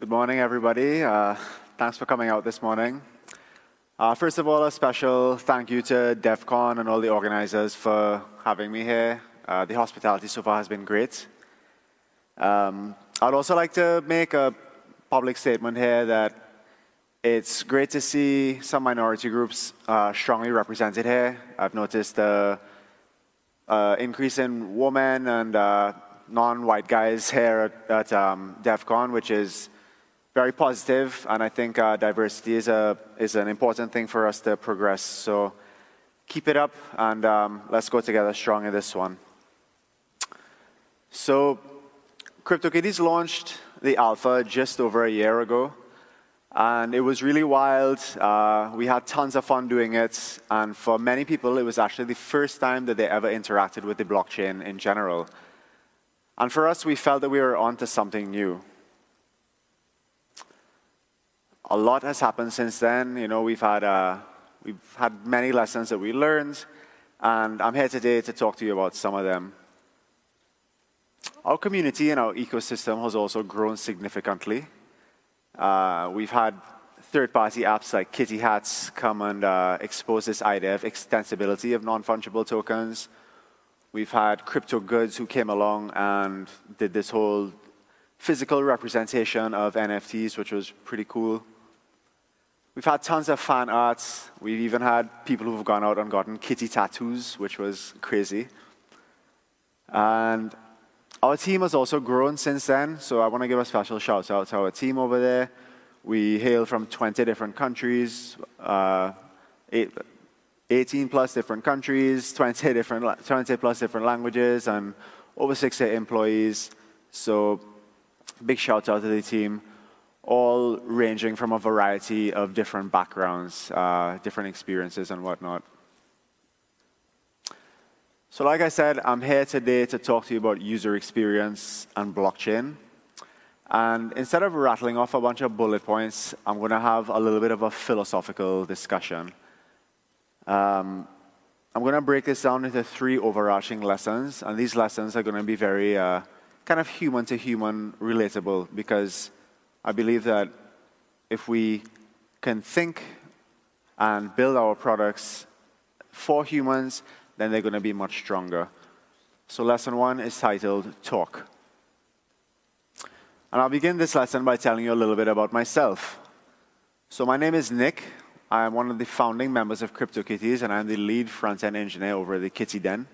Good morning, everybody. Thanks for coming out this morning. First of all, a special thank you to DEF CON and all the organizers for having me here. The hospitality so far has been great. I'd also like to make a public statement here that it's great to see some minority groups strongly represented here. I've noticed the increase in women and non-white guys here at DEF CON, which is very positive, and I think diversity is an important thing for us to progress. So keep it up, and let's go together strong in this one. So CryptoKitties launched the alpha just over a year ago, and it was really wild. We had tons of fun doing it, and for many people, it was actually the first time that they ever interacted with the blockchain in general. And for us, we felt that we were onto something new. A lot has happened since then. You know, we've had many lessons that we learned, and I'm here today to talk to you about some of them. Our community and our ecosystem has also grown significantly. We've had third-party apps like Kitty Hats come and expose this idea of extensibility of non-fungible tokens. We've had crypto goods who came along and did this whole physical representation of NFTs, which was pretty cool. We've had tons of fan arts. We've even had people who've gone out and gotten kitty tattoos, which was crazy. And our team has also grown since then, so I want to give a special shout out to our team over there. We hail from 20 different countries, 18 plus different countries, 20 plus different languages, and over 60 employees. So big shout out to the team, all ranging from a variety of different backgrounds, different experiences and whatnot. So like I said, I'm here today to talk to you about user experience and blockchain. And instead of rattling off a bunch of bullet points, I'm going to have a little bit of a philosophical discussion. I'm going to break this down into 3 overarching lessons, and these lessons are going to be very kind of human-to-human relatable, because I believe that if we can think and build our products for humans, then they're going to be much stronger. So lesson 1 is titled Talk. And I'll begin this lesson by telling you a little bit about myself. So my name is Nick. I am one of the founding members of CryptoKitties, and I'm the lead front-end engineer over at the Kitty Den.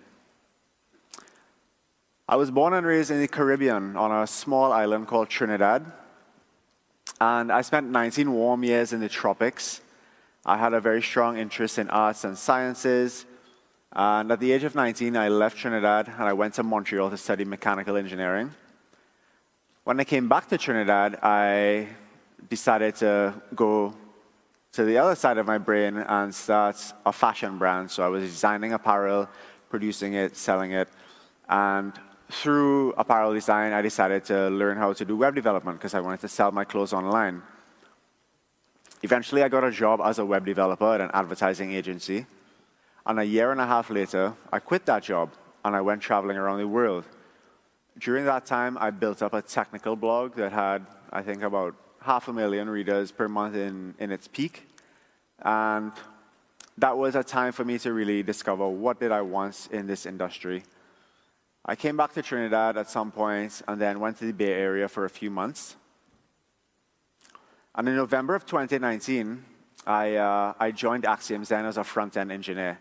I was born and raised in the Caribbean on a small island called Trinidad. And I spent 19 warm years in the tropics. I had a very strong interest in arts and sciences. And at the age of 19, I left Trinidad and I went to Montreal to study mechanical engineering. When I came back to Trinidad, I decided to go to the other side of my brain and start a fashion brand. So I was designing apparel, producing it, selling it. And through apparel design, I decided to learn how to do web development because I wanted to sell my clothes online. Eventually, I got a job as a web developer at an advertising agency. And a year and a half later, I quit that job and I went traveling around the world. During that time, I built up a technical blog that had, I think, about 500,000 readers per month in its peak. And that was a time for me to really discover what did I want in this industry. I came back to Trinidad at some point and then went to the Bay Area for a few months. And in November of 2019, I joined Axiom Zen as a front-end engineer.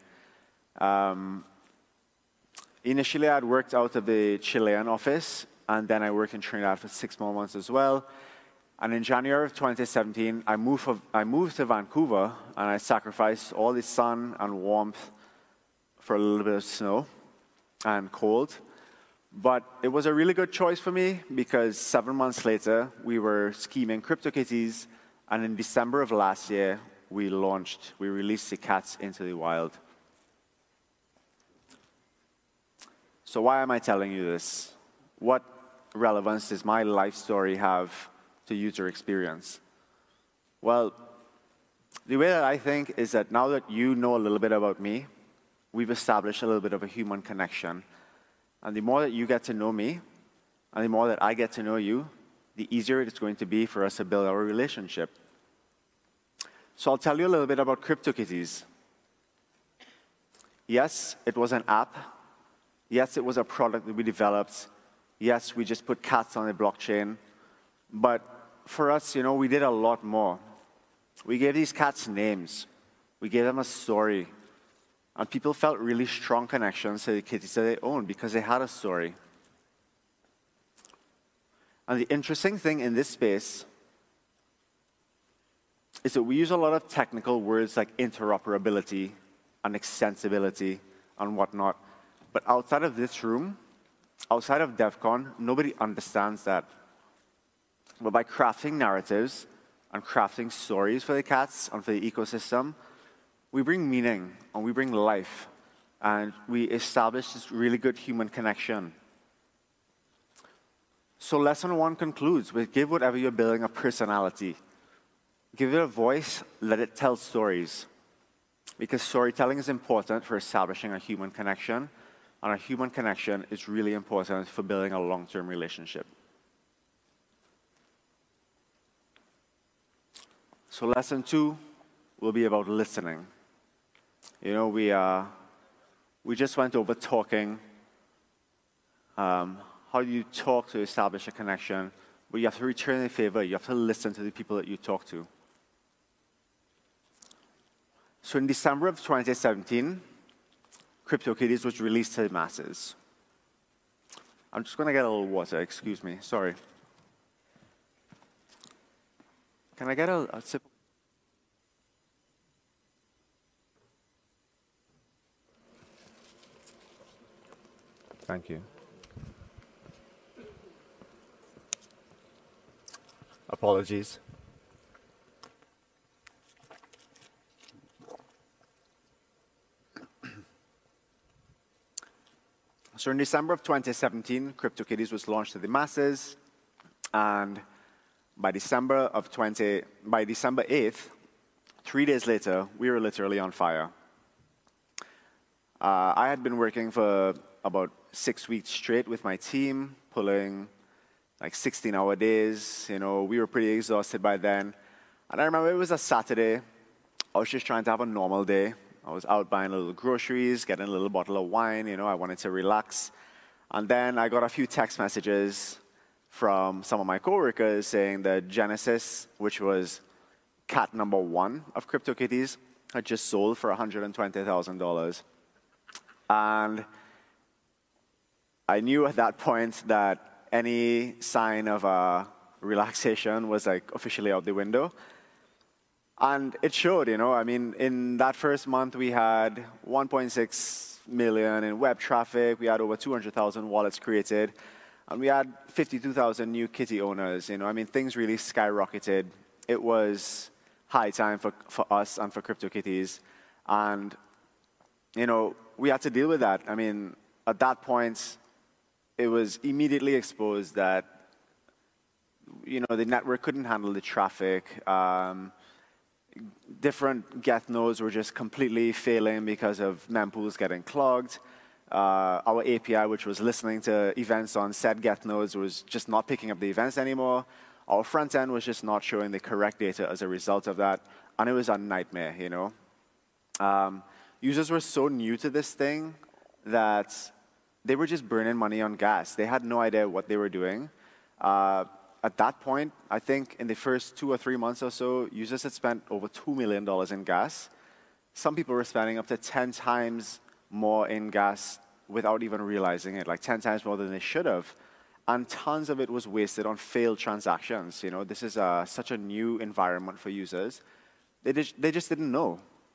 Initially, I'd worked out of the Chilean office, and then I worked in Trinidad for 6 more months as well. And in January of 2017, I moved to Vancouver, and I sacrificed all the sun and warmth for a little bit of snow and cold. But it was a really good choice for me, because 7 months later, we were scheming CryptoKitties, and in December of last year, we released the cats into the wild. So why am I telling you this? What relevance does my life story have to user experience? Well, the way that I think is that now that you know a little bit about me, we've established a little bit of a human connection. And the more that you get to know me, and the more that I get to know you, the easier it's going to be for us to build our relationship. So I'll tell you a little bit about CryptoKitties. Yes, it was an app. Yes, it was a product that we developed. Yes, we just put cats on the blockchain. But for us, we did a lot more. We gave these cats names. We gave them a story. And people felt really strong connections to the kitties that they owned because they had a story. And the interesting thing in this space is that we use a lot of technical words like interoperability and extensibility and whatnot. But outside of this room, outside of DEF CON, nobody understands that. But by crafting narratives and crafting stories for the cats and for the ecosystem, we bring meaning and we bring life. And we establish this really good human connection. So lesson 1 concludes with give whatever you're building a personality. Give it a voice, let it tell stories. Because storytelling is important for establishing a human connection, and a human connection is really important for building a long-term relationship. So lesson 2 will be about listening. We just went over talking. How do you talk to establish a connection? But you have to return the favor. You have to listen to the people that you talk to. So in December of 2017, CryptoKitties was released to the masses. I'm just going to get a little water. Excuse me. Sorry. Can I get a sip? Thank you. Apologies. So in December of 2017, CryptoKitties was launched to the masses, and by December 8th, 3 days later, we were literally on fire. I had been working for about 6 weeks straight with my team, pulling like 16-hour days. We were pretty exhausted by then. And I remember it was a Saturday. I was just trying to have a normal day. I was out buying a little groceries, getting a little bottle of wine. I wanted to relax. And then I got a few text messages from some of my coworkers saying that Genesis, which was cat number 1 of CryptoKitties, had just sold for $120,000. And I knew at that point that any sign of relaxation was like officially out the window. And it showed, in that first month we had 1.6 million in web traffic, we had over 200,000 wallets created, and we had 52,000 new kitty owners. Things really skyrocketed. It was high time for us and for CryptoKitties. And, we had to deal with that. At that point, it was immediately exposed that, the network couldn't handle the traffic. Different Geth nodes were just completely failing because of mempools getting clogged. Our API, which was listening to events on said Geth nodes, was just not picking up the events anymore. Our front end was just not showing the correct data as a result of that, and it was a nightmare, Users were so new to this thing that they were just burning money on gas. They had no idea what they were doing. At that point, I think in the first 2 or 3 months or so, users had spent over $2 million in gas. Some people were spending up to 10 times more in gas without even realizing it, like 10 times more than they should have. And tons of it was wasted on failed transactions. This is such a new environment for users. They just didn't know.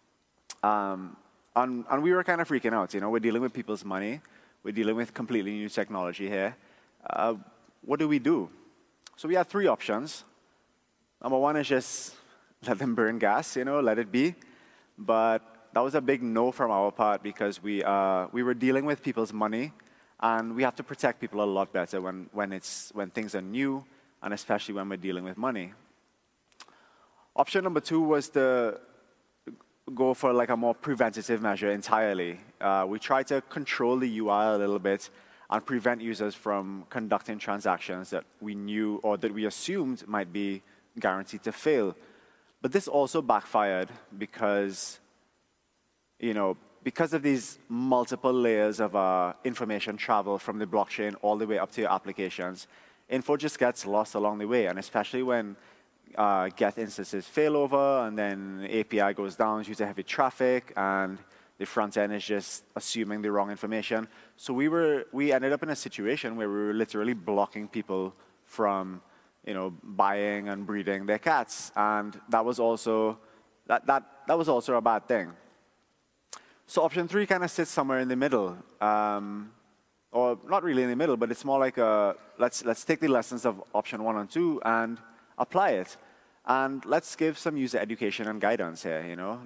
And we were kind of freaking out. We're dealing with people's money. We're dealing with completely new technology here. What do we do? So we had 3 options. Number 1 is just let them burn gas, let it be. But that was a big no from our part because we were dealing with people's money, and we have to protect people a lot better when things are new, and especially when we're dealing with money. Option number 2 was to go for like a more preventative measure entirely. We tried to control the UI a little bit and prevent users from conducting transactions that we knew or that we assumed might be guaranteed to fail. But this also backfired because, because of these multiple layers of information travel from the blockchain all the way up to your applications, info just gets lost along the way, and especially when get instances fail over and then API goes down due to heavy traffic and the front end is just assuming the wrong information. So we ended up in a situation where we were literally blocking people from buying and breeding their cats, and that was also a bad thing. So option 3 kind of sits somewhere in the middle, or not really in the middle, but it's more like let's take the lessons of option 1 and 2 and apply it, and let's give some user education and guidance here.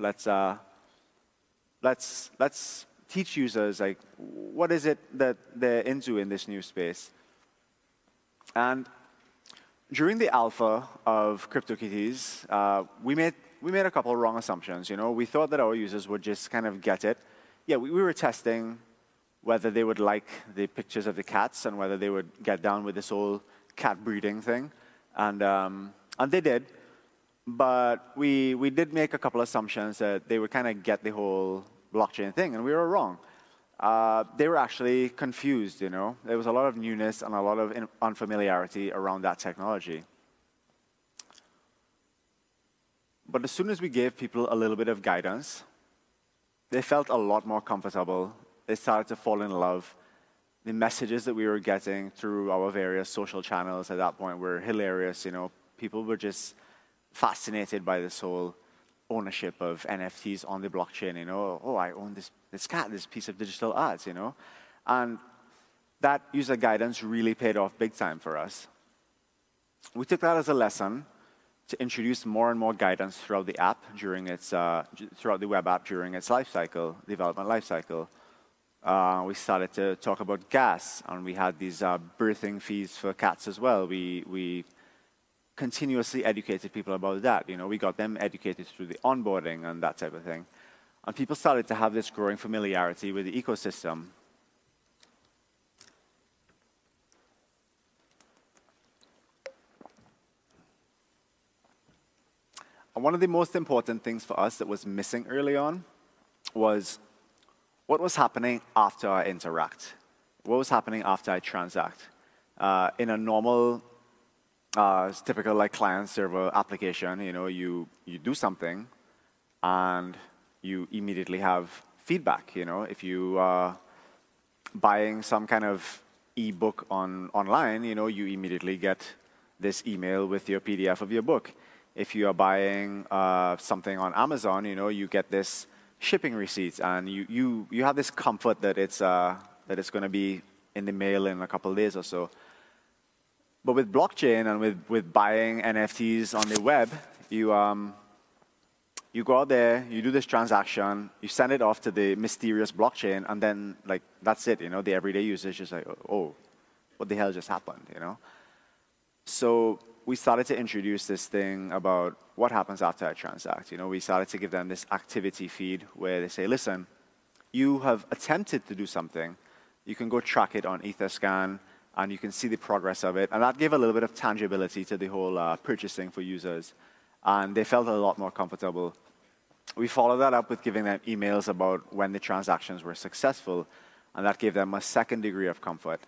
Let's teach users like what is it that they're into in this new space. And during the alpha of CryptoKitties, we made a couple of wrong assumptions. We thought that our users would just kind of get it. Yeah, we were testing whether they would like the pictures of the cats and whether they would get down with this whole cat breeding thing, and they did. But we did make a couple of assumptions that they would kind of get the whole blockchain thing, and we were wrong. They were actually confused, There was a lot of newness and a lot of unfamiliarity around that technology. But as soon as we gave people a little bit of guidance, they felt a lot more comfortable. They started to fall in love. The messages that we were getting through our various social channels at that point were hilarious, People were just fascinated by this whole ownership of NFTs on the blockchain, Oh, I own this cat, this piece of digital art, And that user guidance really paid off big time for us. We took that as a lesson to introduce more and more guidance throughout the app during its, throughout the web app during its development lifecycle. We started to talk about gas, and we had these birthing fees for cats as well. We continuously educated people about that. We got them educated through the onboarding and that type of thing. And people started to have this growing familiarity with the ecosystem. And one of the most important things for us that was missing early on was what was happening after I interact. What was happening after I transact? In a normal typical client-server application, you do something, and you immediately have feedback. If you are buying some kind of ebook online, you immediately get this email with your PDF of your book. If you are buying something on Amazon, you get this shipping receipts, and you have this comfort that it's going to be in the mail in a couple of days or so. But with blockchain and with buying NFTs on the web, you go out there, you do this transaction, you send it off to the mysterious blockchain, and then that's it. The everyday user is just like, oh, what the hell just happened? So we started to introduce this thing about what happens after I transact. We started to give them this activity feed where they say, listen, you have attempted to do something. You can go track it on Etherscan, and you can see the progress of it. And that gave a little bit of tangibility to the whole purchasing for users. And they felt a lot more comfortable. We followed that up with giving them emails about when the transactions were successful, and that gave them a second degree of comfort.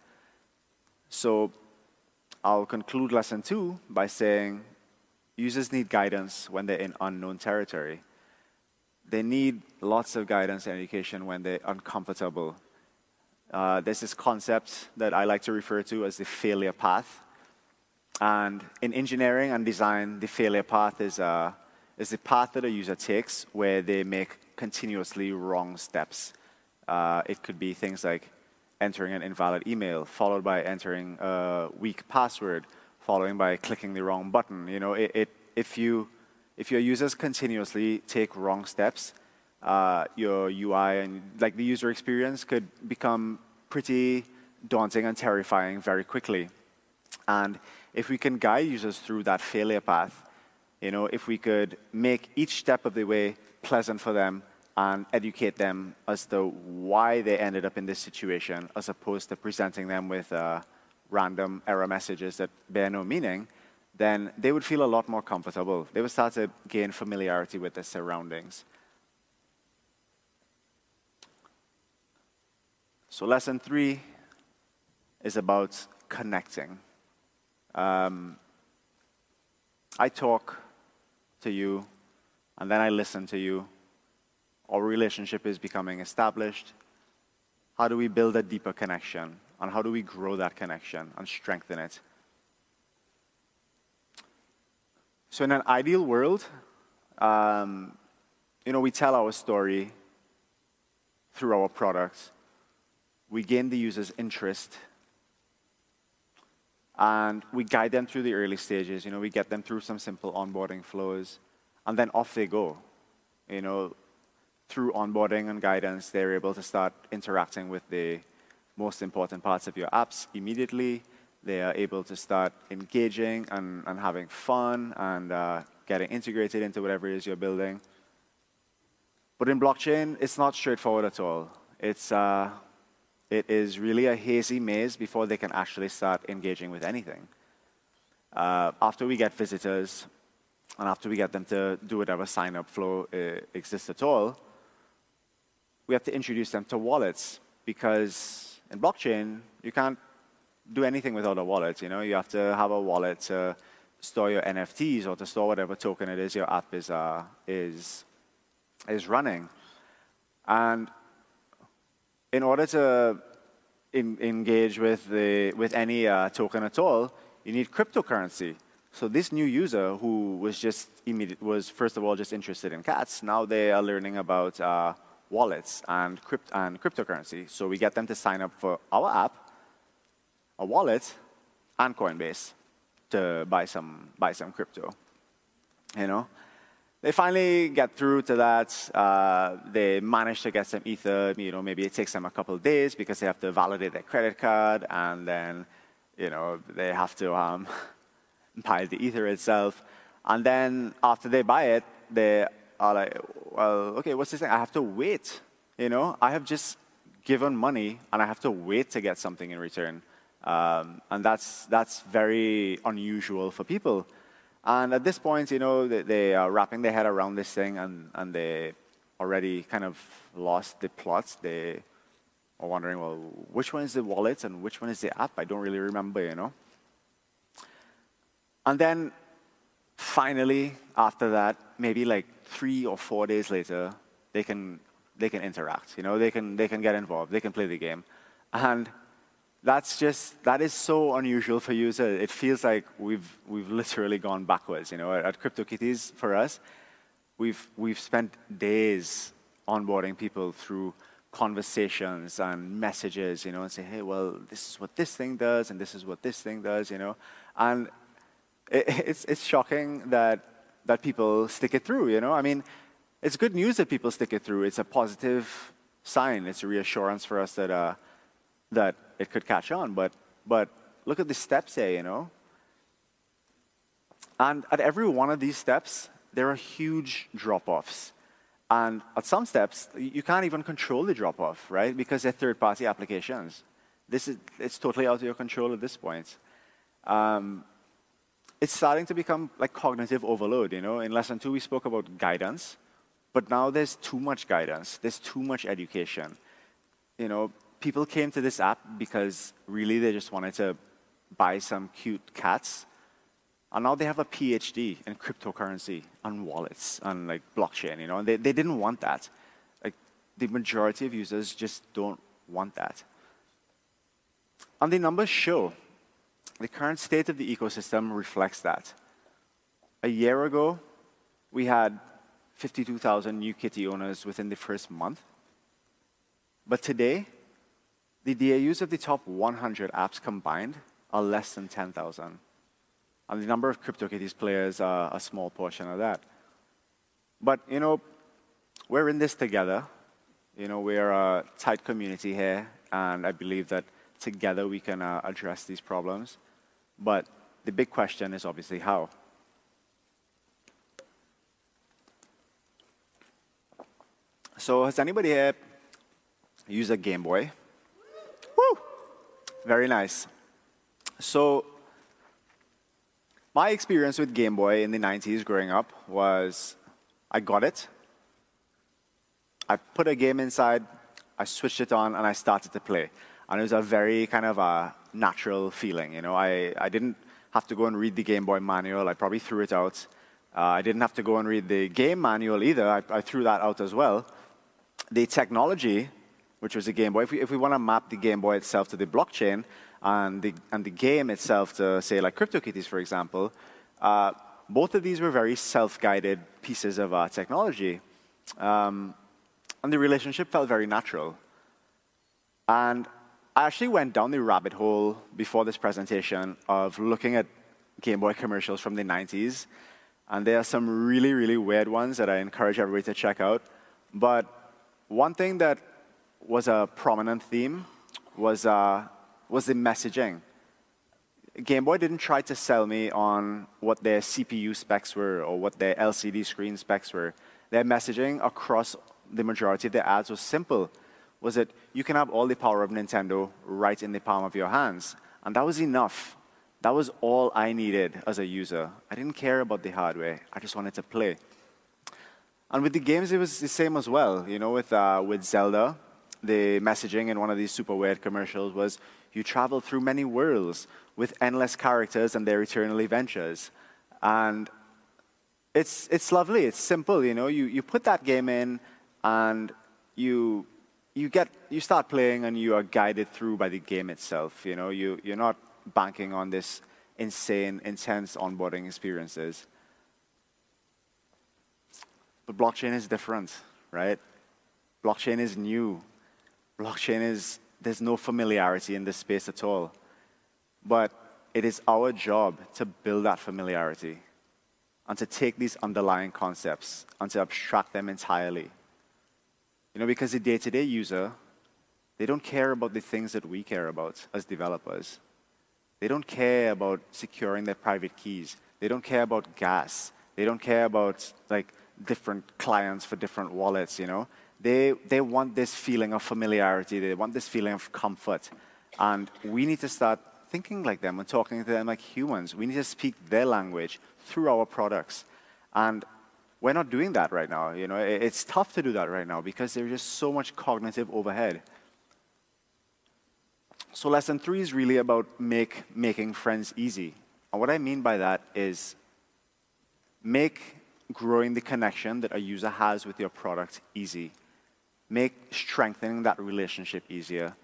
So I'll conclude lesson 2 by saying users need guidance when they're in unknown territory. They need lots of guidance and education when they're uncomfortable. There's this concept that I like to refer to as the failure path. And in engineering and design, the failure path is the path that a user takes where they make continuously wrong steps. It could be things like entering an invalid email, followed by entering a weak password, following by clicking the wrong button. If your users continuously take wrong steps, your UI and the user experience could become pretty daunting and terrifying very quickly. And if we can guide users through that failure path, if we could make each step of the way pleasant for them, and educate them as to why they ended up in this situation, as opposed to presenting them with random error messages that bear no meaning, then they would feel a lot more comfortable. They would start to gain familiarity with their surroundings. So lesson 3 is about connecting. I talk to you, and then I listen to you. Our relationship is becoming established. How do we build a deeper connection? And how do we grow that connection and strengthen it? So in an ideal world, we tell our story through our products. We gain the user's interest, and we guide them through the early stages. We get them through some simple onboarding flows, and then off they go. Through onboarding and guidance, they're able to start interacting with the most important parts of your apps immediately. They are able to start engaging and having fun and getting integrated into whatever it is you're building. But in blockchain, it's not straightforward at all. It is really a hazy maze before they can actually start engaging with anything. After we get visitors, and after we get them to do whatever sign-up flow exists at all, we have to introduce them to wallets, because in blockchain, you can't do anything without a wallet. You have to have a wallet to store your NFTs or to store whatever token it is your app is running. And in order to engage with any token at all, you need cryptocurrency. So this new user who was first of all just interested in cats, now they are learning about wallets and cryptocurrency. So we get them to sign up for our app, a wallet, and Coinbase to buy some crypto. They finally get through to that. They manage to get some Ether. Maybe it takes them a couple of days because they have to validate their credit card, and then they have to buy the Ether itself. And then after they buy it, they are like, well, okay, what's this thing? I have to wait. I have just given money, and I have to wait to get something in return. And that's very unusual for people. And at this point, they are wrapping their head around this thing, and they already kind of lost the plot. They are wondering, well, which one is the wallet and which one is the app? I don't really remember, And then finally, after that, maybe like 3 or 4 days later, they can interact. They can get involved. They can play the game, and that is so unusual for users. It feels like we've literally gone backwards. At CryptoKitties, for us, we've spent days onboarding people through conversations and messages, and say, hey, well, this is what this thing does, and this is what this thing does, and it's shocking that people stick it through. I mean, it's good news that people stick it through. It's a positive sign. It's a reassurance for us that it could catch on, but look at the steps here, And at every one of these steps, there are huge drop-offs. And at some steps, you can't even control the drop-off, right? Because they're third-party applications. It's totally out of your control at this point. It's starting to become like cognitive overload, In lesson 2, we spoke about guidance, but now there's too much guidance. There's too much education. People came to this app because really they just wanted to buy some cute cats. And now they have a PhD in cryptocurrency and wallets and like blockchain, and they didn't want that. Like the majority of users just don't want that. And the numbers show the current state of the ecosystem reflects that. A year ago, we had 52,000 new Kitty owners within the first month. But today, the DAUs of the top 100 apps combined are less than 10,000. And the number of CryptoKitties players are a small portion of that. But, we're in this together. We're a tight community here, and I believe that together we can address these problems. But the big question is obviously how. So has anybody here used a Game Boy? Woo! Very nice. So my experience with Game Boy in the 90s growing up was I got it, I put a game inside, I switched it on, and I started to play. And it was a very kind of a natural feeling. You know, I didn't have to go and read the Game Boy manual. I probably threw it out. I didn't have to go and read the game manual either. I threw that out as well. The technology, which was the Game Boy, if we want to map the Game Boy itself to the blockchain and the game itself to, say, like CryptoKitties, for example, both of these were very self-guided pieces of technology. And the relationship felt very natural. And I actually went down the rabbit hole before this presentation of looking at Game Boy commercials from the 90s. And there are some really, really weird ones that I encourage everybody to check out. But one thing that was a prominent theme was the messaging. Game Boy didn't try to sell me on what their CPU specs were or what their LCD screen specs were. Their messaging across the majority of their ads was simple. Was that you can have all the power of Nintendo right in the palm of your hands. And that was enough. That was all I needed as a user. I didn't care about the hardware. I just wanted to play. And with the games, it was the same as well. You know, with Zelda, the messaging in one of these super weird commercials was, you travel through many worlds with endless characters and their eternal adventures. And it's lovely. It's simple. You know, you put that game in, and you start playing, and you are guided through by the game itself. You know, you're not banking on this insane, intense onboarding experiences. But blockchain is different, right? Blockchain is new. There's no familiarity in this space at all. But it is our job to build that familiarity and to take these underlying concepts and to abstract them entirely. You know, because the day-to-day user, they don't care about the things that we care about as developers. They don't care about securing their private keys. They don't care about gas. They don't care about like different clients for different wallets, you know. They want this feeling of familiarity. They want this feeling of comfort. And we need to start thinking like them and talking to them like humans. We need to speak their language through our products. And we're not doing that right now. You know, it's tough to do that right now because there's just so much cognitive overhead. So lesson 3 is really about making friends easy. And what I mean by that is make growing the connection that a user has with your product easy. Make strengthening that relationship easier.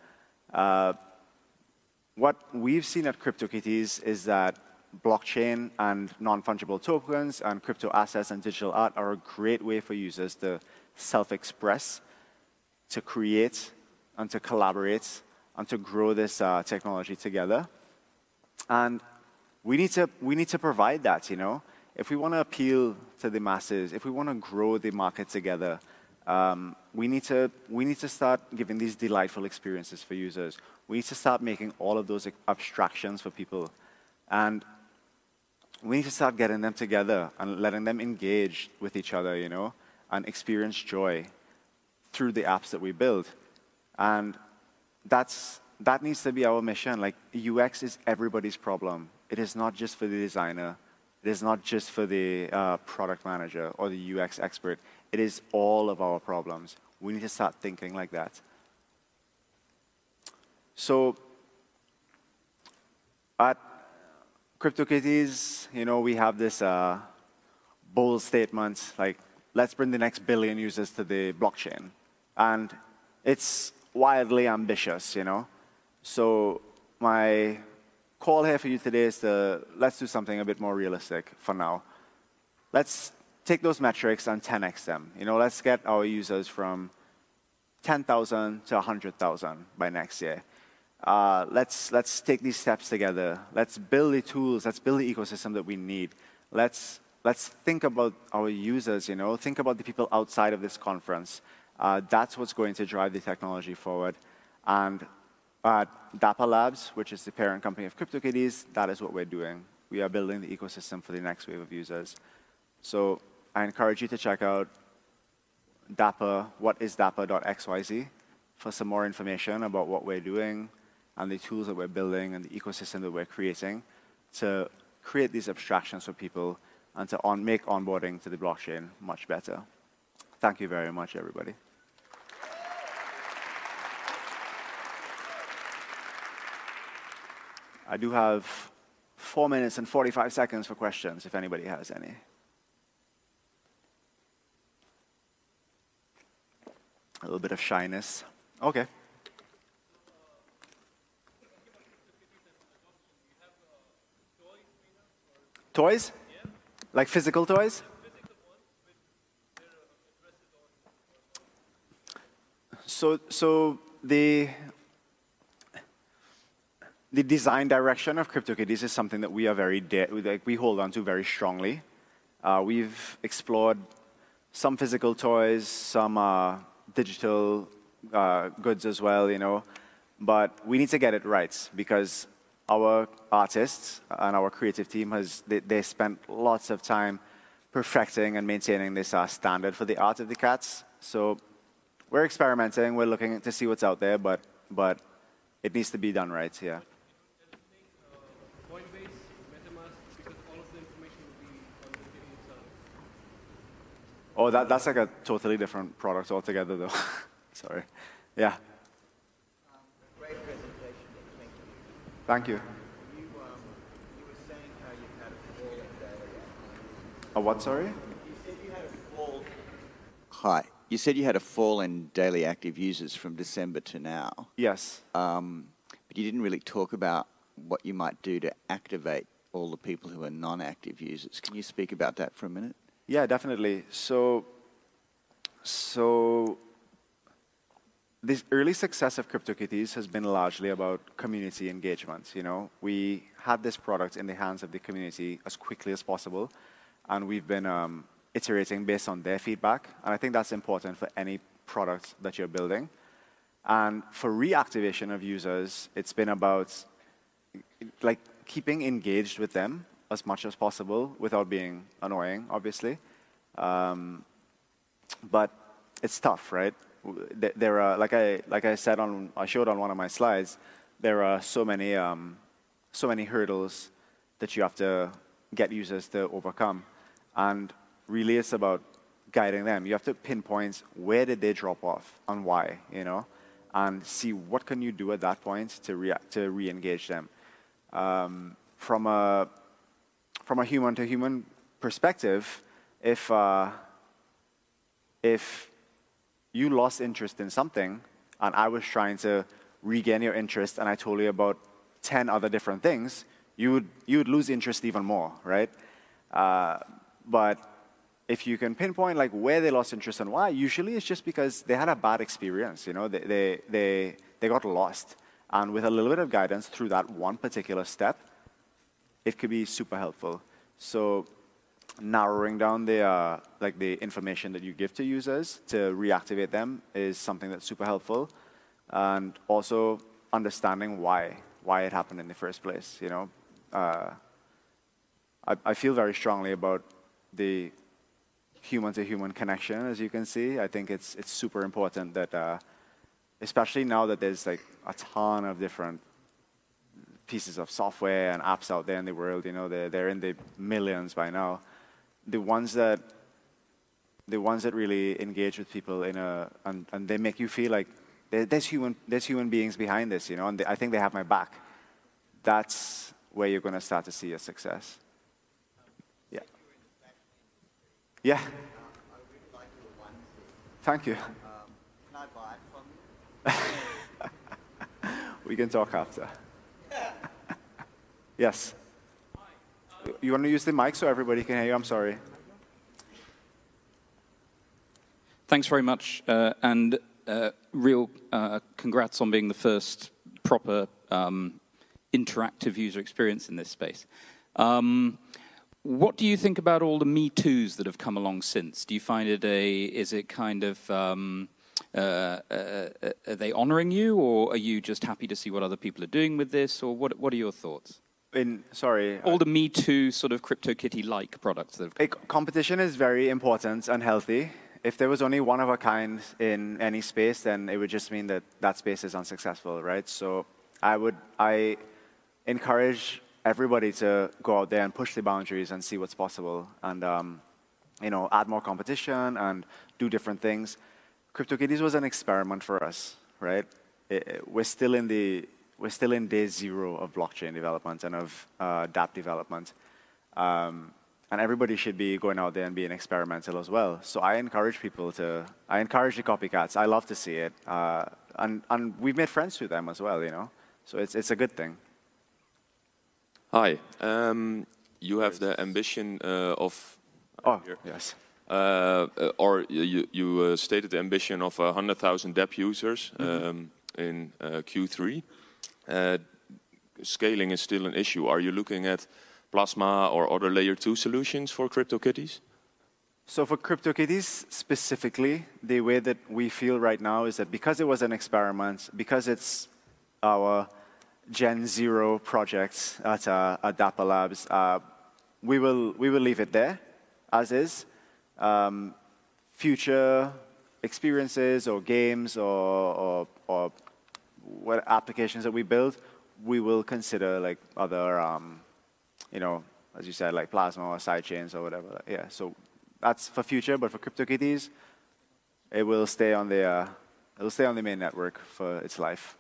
What we've seen at CryptoKitties is that blockchain and non-fungible tokens and crypto assets and digital art are a great way for users to self-express, to create, and to collaborate, and to grow this technology together. And we need to provide that, you know. If we want to appeal to the masses, if we want to grow the market together, we need to start giving these delightful experiences for users. We need to start making all of those abstractions for people. And we need to start getting them together and letting them engage with each other, you know, and experience joy through the apps that we build. And that needs to be our mission. Like, UX is everybody's problem. It is not just for the designer. It is not just for the product manager or the UX expert. It is all of our problems. We need to start thinking like that. So at CryptoKitties, you know, we have this bold statement, like, let's bring the next billion users to the blockchain. And it's wildly ambitious, you know. So my call here for you today is let's do something a bit more realistic for now. Let's take those metrics and 10x them. You know, let's get our users from 10,000 to 100,000 by next year. Let's take these steps together. Let's build the tools. Let's build the ecosystem that we need. Let's think about our users, you know. Think about the people outside of this conference. That's what's going to drive the technology forward. And at Dapper Labs, which is the parent company of CryptoKitties, that is what we're doing. We are building the ecosystem for the next wave of users. So I encourage you to check out Dapper, whatisdapper.xyz for some more information about what we're doing and the tools that we're building and the ecosystem that we're creating to create these abstractions for people and to make onboarding to the blockchain much better. Thank you very much, everybody. I do have 4 minutes and 45 seconds for questions, if anybody has any. A little bit of shyness. Okay. Toys? Yeah. Like physical toys? So the design direction of CryptoKitties is something that we are we hold on to very strongly. We've explored some physical toys, some digital goods as well, you know, but we need to get it right because our artists and our creative team they spent lots of time perfecting and maintaining this standard for the art of the cats. So we're experimenting, we're looking to see what's out there, but it needs to be done right, yeah. Coinbase, MetaMask, because all of the information will be on the kitty itself. Oh, that's like a totally different product altogether, though. Sorry. Yeah. Great presentation. Thank you. You were saying how you had a fall in daily. A what, sorry? You said you had a fall. Hi. You said you had a fall in daily active users from December to now. Yes. But you didn't really talk about what you might do to activate all the people who are non-active users. Can you speak about that for a minute? Yeah, definitely. So this early success of CryptoKitties has been largely about community engagement. You know, we had this product in the hands of the community as quickly as possible, and we've been iterating based on their feedback. And I think that's important for any product that you're building. And for reactivation of users, it's been about like keeping engaged with them as much as possible without being annoying, obviously. But it's tough, right? There are, like I said I showed on one of my slides, there are so many hurdles that you have to get users to overcome, and really it's about guiding them. You have to pinpoint where did they drop off and why, you know, and see what can you do at that point to re-engage them. From a human-to-human perspective, if you lost interest in something and I was trying to regain your interest and I told you about 10 other different things, you would lose interest even more, right? But if you can pinpoint like where they lost interest and why, usually it's just because they had a bad experience, you know, they got lost. And with a little bit of guidance through that one particular step, it could be super helpful. So narrowing down the information that you give to users to reactivate them is something that's super helpful. And also understanding why it happened in the first place, you know. I feel very strongly about the human-to-human connection, as you can see. I think it's super important that, especially now that there's like a ton of different pieces of software and apps out there in the world, you know, they're in the millions by now. The ones that really engage with people and they make you feel like there's human beings behind this, you know, and I think they have my back. That's where you're going to start to see a success. Yeah. Yeah. I really like your onesie. Thank you. Can I buy it from you? We can talk after. Yes. You want to use the mic so everybody can hear you? I'm sorry. Thanks very much, and real congrats on being the first proper interactive user experience in this space. What do you think about all the Me Toos that have come along since? Do you find is it kind of, are they honoring you, or are you just happy to see what other people are doing with this, or what are your thoughts? Sorry. All the Me Too sort of CryptoKitty-like products that have come. Competition is very important and healthy. if there was only one of a kind in any space, then it would just mean that that space is unsuccessful, right? So I encourage everybody to go out there and push the boundaries and see what's possible, and add more competition and do different things. CryptoKitties was an experiment for us, right? We're still in day zero of blockchain development and of dApp development. And everybody should be going out there and being experimental as well. So I encourage the copycats. I love to see it. And we've made friends through them as well, So it's a good thing. Hi. You have the ambition of... Oh, yes. Or you stated the ambition of 100,000 dApp users in Q3. Scaling is still an issue. Are you looking at Plasma or other layer 2 solutions for CryptoKitties? So for CryptoKitties specifically, the way that we feel right now is that because it was an experiment, because it's our Gen 0 project at Dapper Labs, we will leave it there as is. Future experiences or games or what applications that we build, we will consider like other as you said, like Plasma or sidechains or whatever. Yeah, so that's for future, but for CryptoKitties, it will stay on the main network for its life.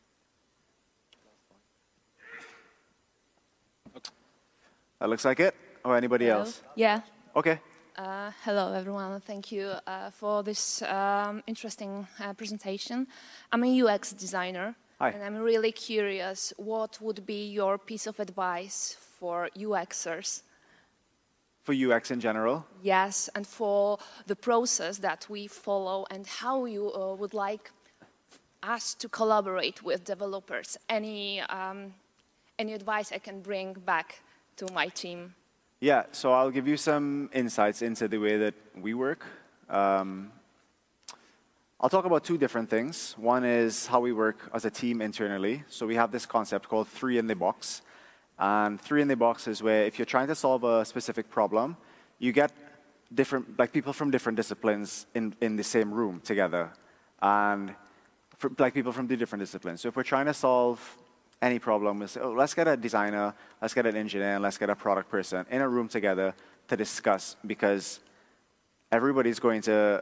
That looks like it. Or anybody Hello. else? Yeah. Okay. Hello, everyone. Thank you for this interesting presentation. I'm a UX designer. Hi. And I'm really curious, what would be your piece of advice for UXers? For UX in general? Yes, and for the process that we follow and how you would like us to collaborate with developers. Any advice I can bring back to my team? Yeah, so I'll give you some insights into the way that we work. I'll talk about two different things. One is how we work as a team internally. So we have this concept called 3 in the box. And 3 in the box is where if you're trying to solve a specific problem, you get people from different disciplines in the same room together. And people from the different disciplines. So if we're trying to solve any problem, we'll say, oh, let's get a designer, let's get an engineer, and let's get a product person in a room together to discuss, because everybody's going to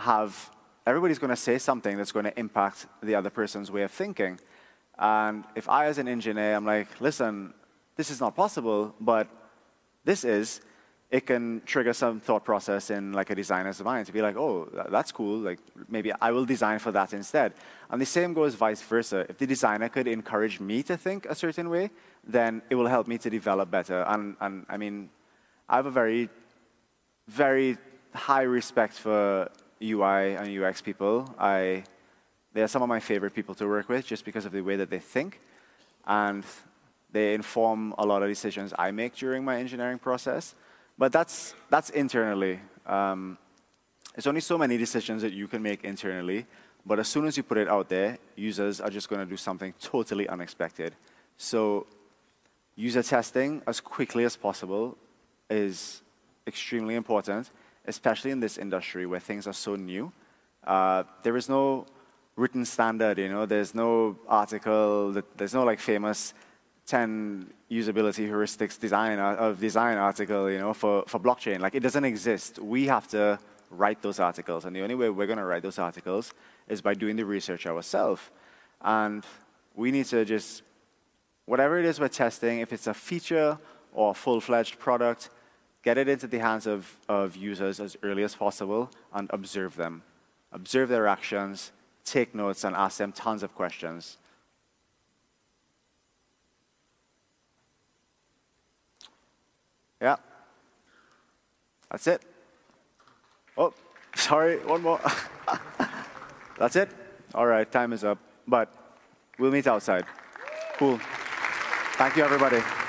say something that's going to impact the other person's way of thinking. And if I, as an engineer, I'm like, listen, this is not possible, but this is, it can trigger some thought process in like a designer's mind to be like, oh, that's cool. Like maybe I will design for that instead. And the same goes vice versa. If the designer could encourage me to think a certain way, then it will help me to develop better. And I mean, I have a very, very high respect for UI and UX people. They are some of my favorite people to work with just because of the way that they think. And they inform a lot of decisions I make during my engineering process. But that's internally. There's only so many decisions that you can make internally. But as soon as you put it out there, users are just going to do something totally unexpected. So user testing as quickly as possible is extremely important, especially in this industry where things are so new. There is no written standard, There's no article, there's no like famous 10 usability heuristics design article, for blockchain. Like, it doesn't exist. We have to write those articles, and the only way we're going to write those articles is by doing the research ourselves. And we need to just, whatever it is we're testing, if it's a feature or a full-fledged product, get it into the hands of users as early as possible and observe them. Observe their actions, take notes, and ask them tons of questions. Yeah. That's it. Oh, sorry, one more. That's it? All right, time is up. But we'll meet outside. Cool. Thank you, everybody.